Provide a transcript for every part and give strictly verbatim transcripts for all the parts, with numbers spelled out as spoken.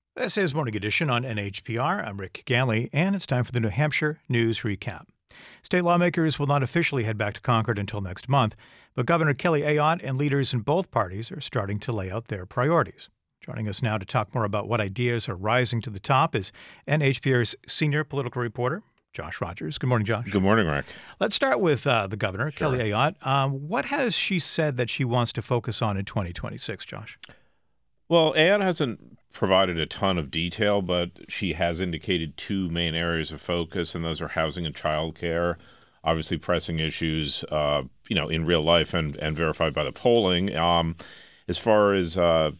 This is Morning Edition on N H P R. I'm Rick Ganley, and it's time for the New Hampshire News Recap. State lawmakers will not officially head back to Concord until next month, but Governor Kelly Ayotte and leaders in both parties are starting to lay out their priorities. Joining us now to talk more about what ideas are rising to the top is N H P R's senior political reporter, Josh Rogers. Good morning, Josh. Good morning, Rick. Let's start with uh, the governor, Sure. Kelly Ayotte. Um, what has she said that she wants to focus on in twenty twenty-six, Josh? Well, Ayotte hasn't provided a ton of detail, but she has indicated two main areas of focus, and those are housing and childcare. Obviously, pressing issues, uh, you know, in real life and, and verified by the polling. Um, as far as uh,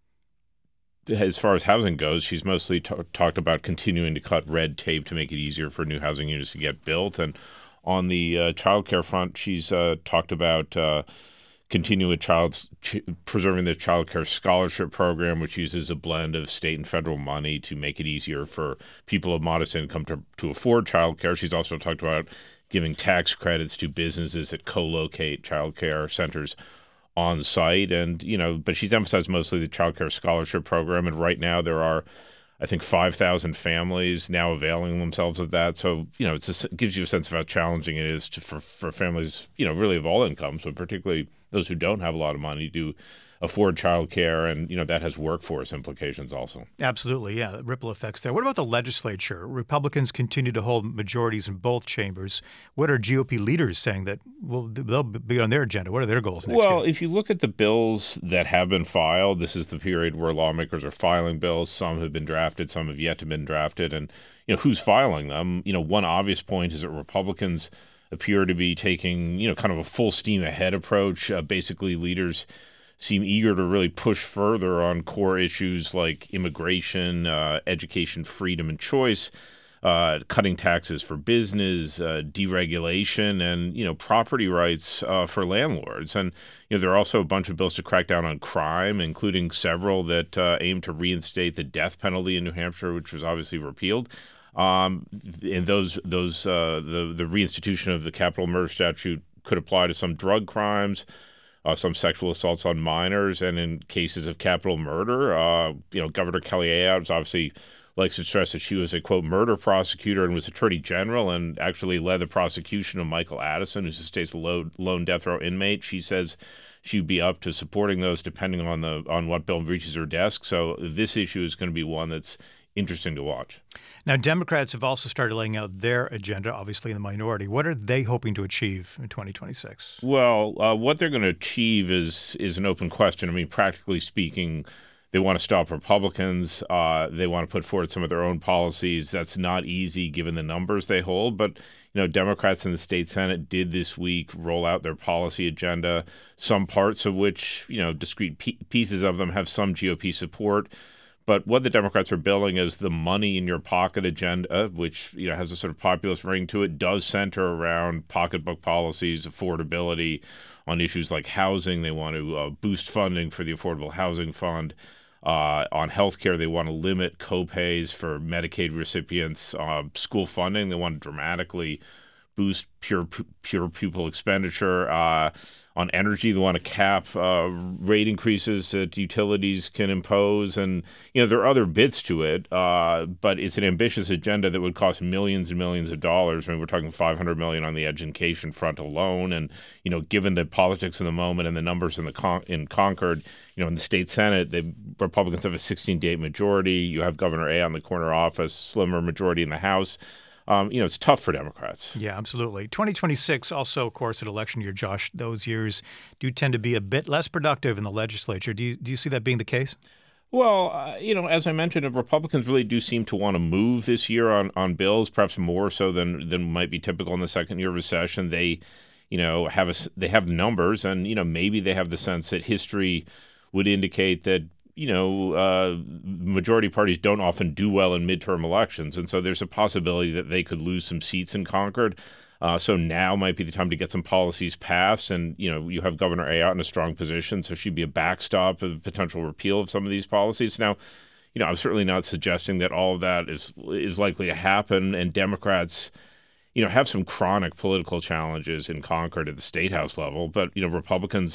as far as housing goes, she's mostly t- talked about continuing to cut red tape to make it easier for new housing units to get built. And on the uh, childcare front, she's uh, talked about Uh, continue a child's ch- preserving the child care scholarship program, which uses a blend of state and federal money to make it easier for people of modest income to, to afford child care. She's also talked about giving tax credits to businesses that co-locate child care centers on site. And, you know, but she's emphasized mostly the child care scholarship program. And right now there are, I think, five thousand families now availing themselves of that. So, you know, it's a, it gives you a sense of how challenging it is to, for, for families, you know, really of all incomes, but particularly those who don't have a lot of money to afford childcare. And, you know, that has workforce implications also. Absolutely, yeah, ripple effects there. What about the legislature? Republicans continue to hold majorities in both chambers. What are G O P leaders saying that will they'll be on their agenda? What are their goals next Well, year? if you look at the bills that have been filed, this is the period where lawmakers are filing bills. Some have been drafted, some have yet to been drafted. And, you know, who's filing them? You know, one obvious point is that Republicans appear to be taking, you know, kind of a full steam ahead approach. Uh, basically, leaders seem eager to really push further on core issues like immigration, uh, education, freedom, and choice, uh, cutting taxes for business, uh, deregulation, and, you know, property rights uh, for landlords. And, you know, there are also a bunch of bills to crack down on crime, including several that uh, aim to reinstate the death penalty in New Hampshire, which was obviously repealed. Um, and those those uh, the the reinstitution of the capital murder statute could apply to some drug crimes, uh, some sexual assaults on minors, and in cases of capital murder. Uh, you know, Governor Kelly Ayotte obviously likes to stress that she was a, quote, murder prosecutor and was attorney general and actually led the prosecution of Michael Addison, who's the state's low, lone death row inmate. She says she'd be up to supporting those depending on the on what bill reaches her desk. So this issue is going to be one that's interesting to watch. Now, Democrats have also started laying out their agenda, obviously in the minority. What are they hoping to achieve in twenty twenty-six? Well, uh, what they're going to achieve is is an open question. I mean, practically speaking, they want to stop Republicans. Uh, they want to put forward some of their own policies. That's not easy given the numbers they hold. But, you know, Democrats in the state Senate did this week roll out their policy agenda, some parts of which, you know, discrete p- pieces of them have some G O P support. But what the Democrats are billing is the money in your pocket agenda, which, you know, has a sort of populist ring to it, does center around pocketbook policies, affordability, on issues like housing. They want to uh, boost funding for the Affordable Housing Fund. Uh, on healthcare, they want to limit copays for Medicaid recipients. Uh, school funding, they want to dramatically boost pure pure pupil expenditure. Uh, on energy, they want to cap uh, rate increases that utilities can impose. And, you know, there are other bits to it, uh, but it's an ambitious agenda that would cost millions and millions of dollars. I mean, we're talking five hundred million dollars on the education front alone. And, you know, given the politics of the moment and the numbers in the Con- in Concord, you know, in the state Senate, the Republicans have a sixteen to eight majority. You have Governor Ayotte in the corner office, slimmer majority in the House. Um, you know, it's tough for Democrats. Yeah, absolutely. twenty twenty-six, also, of course, an election year, Josh. Those years do tend to be a bit less productive in the legislature. Do you, do you see that being the case? Well, uh, you know, as I mentioned, Republicans really do seem to want to move this year on, on bills, perhaps more so than than might be typical in the second year of a session. They, you know, have a, they have numbers, and, you know, maybe they have the sense that history would indicate that, you know, uh, majority parties don't often do well in midterm elections. And so there's a possibility that they could lose some seats in Concord. Uh, so now might be the time to get some policies passed. And, you know, you have Governor Ayotte in a strong position, so she'd be a backstop of the potential repeal of some of these policies. Now, you know, I'm certainly not suggesting that all of that is is likely to happen. And Democrats, you know, have some chronic political challenges in Concord at the state house level. But, you know, Republicans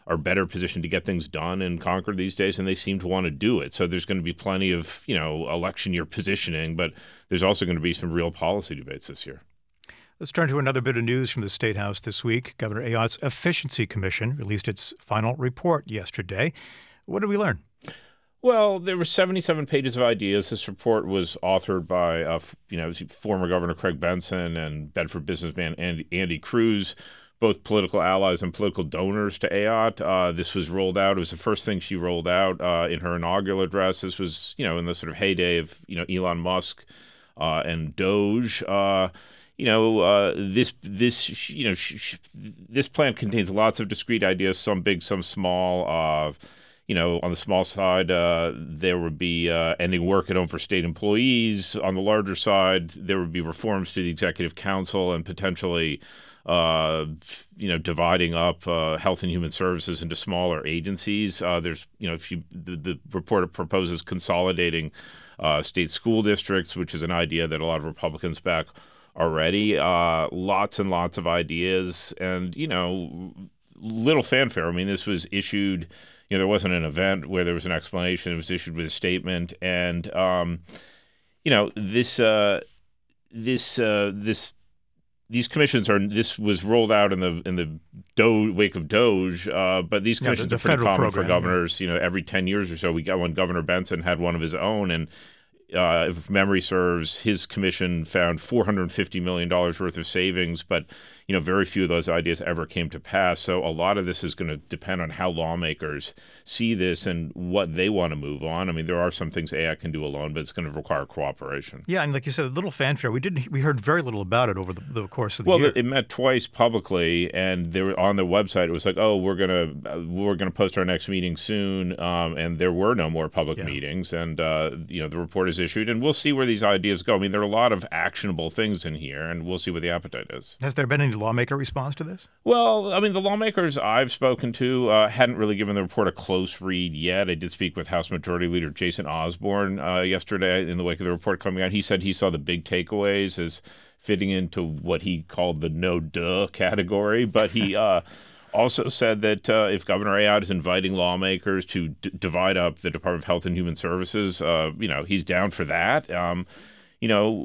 are better positioned to get things done in Concord these days, and they seem to want to do it. So there's going to be plenty of, you know, election year positioning, but there's also going to be some real policy debates this year. Let's turn to another bit of news from the State House this week. Governor Ayotte's Efficiency Commission released its final report yesterday. What did we learn? Well, there were seventy-seven pages of ideas. This report was authored by, uh, you know, former Governor Craig Benson and Bedford businessman Andy, Andy Cruz, both political allies and political donors to Ayotte. Uh, this was rolled out. It was the first thing she rolled out uh, in her inaugural address. This was, you know, in the sort of heyday of, you know, Elon Musk uh, and Doge. Uh, you know, uh, this this you know sh- sh- this plan contains lots of discrete ideas, some big, some small. Uh, You know, on the small side, uh, there would be uh, ending work at home for state employees. On the larger side, there would be reforms to the executive council and potentially, uh, you know, dividing up uh, health and human services into smaller agencies. Uh, there's, you know, if you the, the report proposes consolidating uh, state school districts, which is an idea that a lot of Republicans back already. Uh, lots and lots of ideas, and you know, little fanfare. I mean, this was issued. You know, there wasn't an event where there was an explanation. It was issued with a statement, and um, you know, this uh, this uh, this these commissions are. This was rolled out in the in the Do- wake of Doge, uh, but these commissions yeah, the, the are pretty common program, for governors. Yeah. You know, every ten years or so, we got one. Governor Benson had one of his own, and uh, if memory serves, his commission found four hundred fifty million dollars worth of savings, but you know, very few of those ideas ever came to pass. So a lot of this is going to depend on how lawmakers see this and what they want to move on. I mean, there are some things Ayotte can do alone, but it's going to require cooperation. Yeah, and like you said, a little fanfare. We didn't. We heard very little about it over the, the course of the well, year. Well, it met twice publicly, and they were on the website. It was like, oh, we're gonna uh, we're gonna post our next meeting soon, um, and there were no more public yeah. meetings. And uh, you know, the report is issued, and we'll see where these ideas go. I mean, there are a lot of actionable things in here, and we'll see what the appetite is. Has there been any lawmaker response to this? Well, I mean, the lawmakers I've spoken to uh, hadn't really given the report a close read yet. I did speak with House Majority Leader Jason Osborne uh, yesterday in the wake of the report coming out. He said he saw the big takeaways as fitting into what he called the no-duh category, but he uh, also said that uh, if Governor Ayotte is inviting lawmakers to d- divide up the Department of Health and Human Services, uh, you know, he's down for that. Um, You know,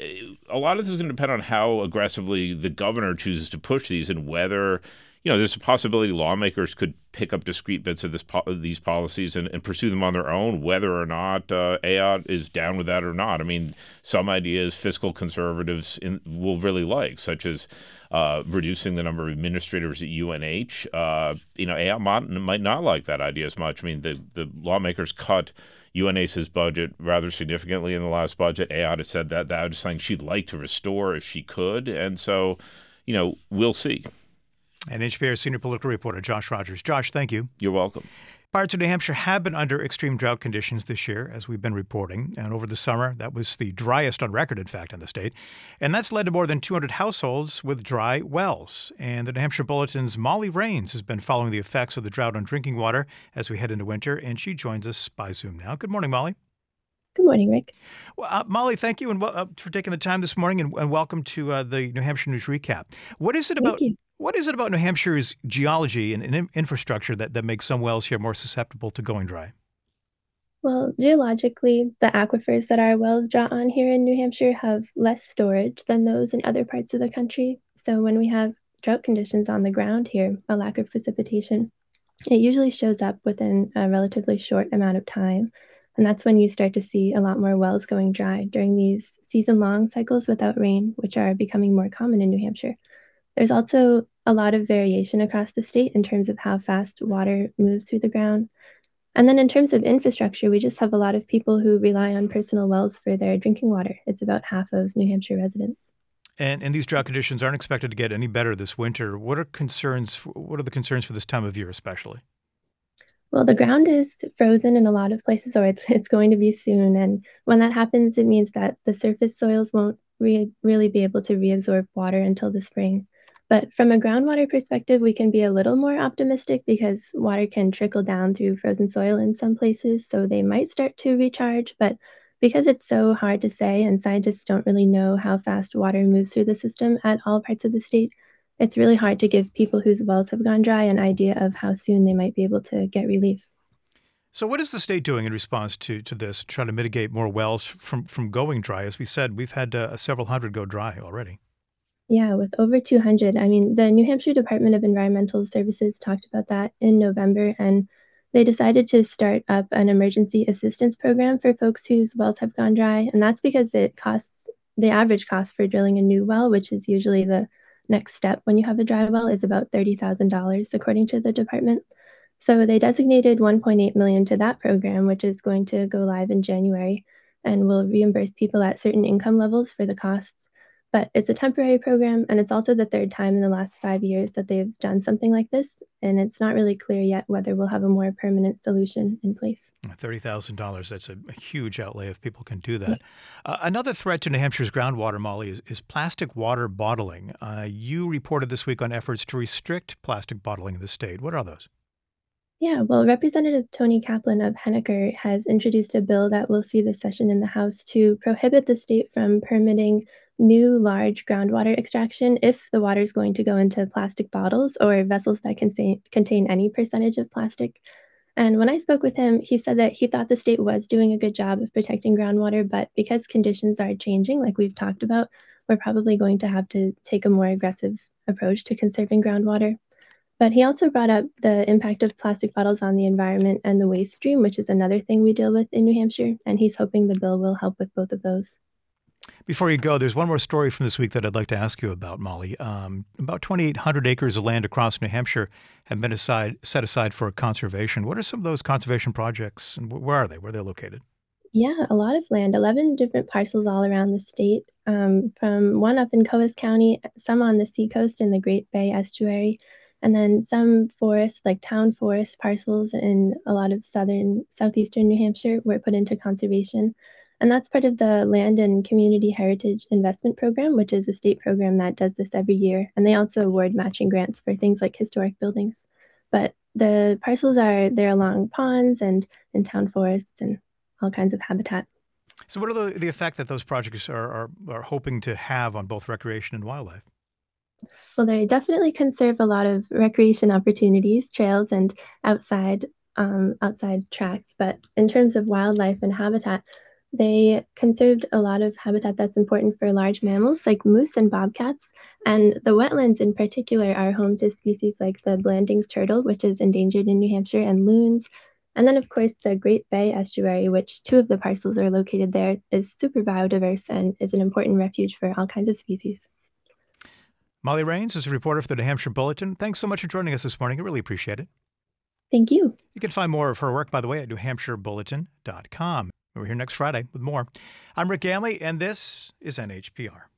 a lot of this is going to depend on how aggressively the governor chooses to push these and whether, you know, there's a possibility lawmakers could pick up discrete bits of this po- these policies and, and pursue them on their own, whether or not uh, Ayotte is down with that or not. I mean, some ideas fiscal conservatives in, will really like, such as uh, reducing the number of administrators at U N H. Uh, you know, Ayotte might, might not like that idea as much. I mean, the, the lawmakers cut U N H's budget rather significantly in the last budget. Ayotte has said that that was something she'd like to restore if she could. And so, you know, we'll see. And H P R senior political reporter Josh Rogers. Josh, thank you. You're welcome. Parts of New Hampshire have been under extreme drought conditions this year, as we've been reporting. And over the summer, that was the driest on record, in fact, in the state. And that's led to more than two hundred households with dry wells. And the New Hampshire Bulletin's Molly Rains has been following the effects of the drought on drinking water as we head into winter. And she joins us by Zoom now. Good morning, Molly. Good morning, Rick. Well, uh, Molly, thank you and uh, for taking the time this morning, and, and welcome to uh, the New Hampshire News Recap. What is it about? Thank you. What is it about New Hampshire's geology and, and infrastructure that, that makes some wells here more susceptible to going dry? Well, geologically, the aquifers that our wells draw on here in New Hampshire have less storage than those in other parts of the country. So when we have drought conditions on the ground here, a lack of precipitation, it usually shows up within a relatively short amount of time. And that's when you start to see a lot more wells going dry during these season-long cycles without rain, which are becoming more common in New Hampshire. There's also a lot of variation across the state in terms of how fast water moves through the ground. And then in terms of infrastructure, we just have a lot of people who rely on personal wells for their drinking water. It's about half of New Hampshire residents. And, and these drought conditions aren't expected to get any better this winter. What are concerns? What are the concerns for this time of year, especially? Well, the ground is frozen in a lot of places, or it's it's going to be soon. And when that happens, it means that the surface soils won't re- really be able to reabsorb water until the spring. But from a groundwater perspective, we can be a little more optimistic because water can trickle down through frozen soil in some places, so they might start to recharge. But because it's so hard to say and scientists don't really know how fast water moves through the system at all parts of the state, it's really hard to give people whose wells have gone dry an idea of how soon they might be able to get relief. So what is the state doing in response to, to this, trying to mitigate more wells from, from going dry? As we said, we've had uh, several hundred go dry already. Yeah, with over two hundred. I mean, the New Hampshire Department of Environmental Services talked about that in November, and they decided to start up an emergency assistance program for folks whose wells have gone dry. And that's because it costs the average cost for drilling a new well, which is usually the next step when you have a dry well, is about thirty thousand dollars according to the department. So they designated one point eight million dollars to that program, which is going to go live in January and will reimburse people at certain income levels for the costs. But it's a temporary program, and it's also the third time in the last five years that they've done something like this, and it's not really clear yet whether we'll have a more permanent solution in place. thirty thousand dollars, that's a, a huge outlay if people can do that. Yeah. Uh, another threat to New Hampshire's groundwater, Molly, is, is plastic water bottling. Uh, you reported this week on efforts to restrict plastic bottling in the state. What are those? Yeah, well, Representative Tony Kaplan of Henniker has introduced a bill that will see this session in the House to prohibit the state from permitting new large groundwater extraction if the water is going to go into plastic bottles or vessels that can say, contain any percentage of plastic. And when I spoke with him, he said that he thought the state was doing a good job of protecting groundwater, but because conditions are changing, like we've talked about, we're probably going to have to take a more aggressive approach to conserving groundwater. But he also brought up the impact of plastic bottles on the environment and the waste stream, which is another thing we deal with in New Hampshire, and he's hoping the bill will help with both of those. Before you go, there's one more story from this week that I'd like to ask you about, Molly. Um, about twenty-eight hundred acres of land across New Hampshire have been aside, set aside for conservation. What are some of those conservation projects, and where are they? Where are they located? Yeah, a lot of land, eleven different parcels all around the state, um, from one up in Coos County, some on the seacoast in the Great Bay Estuary, and then some forest, like town forest parcels in a lot of southern, southeastern New Hampshire were put into conservation. And that's part of the Land and Community Heritage Investment Program, which is a state program that does this every year. And they also award matching grants for things like historic buildings. But the parcels are there along ponds and in town forests and all kinds of habitat. So what are the, the effect that those projects are, are, are hoping to have on both recreation and wildlife? Well, they definitely conserve a lot of recreation opportunities, trails, and outside um, outside tracks. But in terms of wildlife and habitat, they conserved a lot of habitat that's important for large mammals like moose and bobcats. And the wetlands in particular are home to species like the Blandings turtle, which is endangered in New Hampshire, and loons. And then, of course, the Great Bay Estuary, which two of the parcels are located there, is super biodiverse and is an important refuge for all kinds of species. Molly Rains is a reporter for the New Hampshire Bulletin. Thanks so much for joining us this morning. I really appreciate it. Thank you. You can find more of her work, by the way, at new hampshire bulletin dot com. We're here next Friday with more. I'm Rick Ganley, and this is N H P R.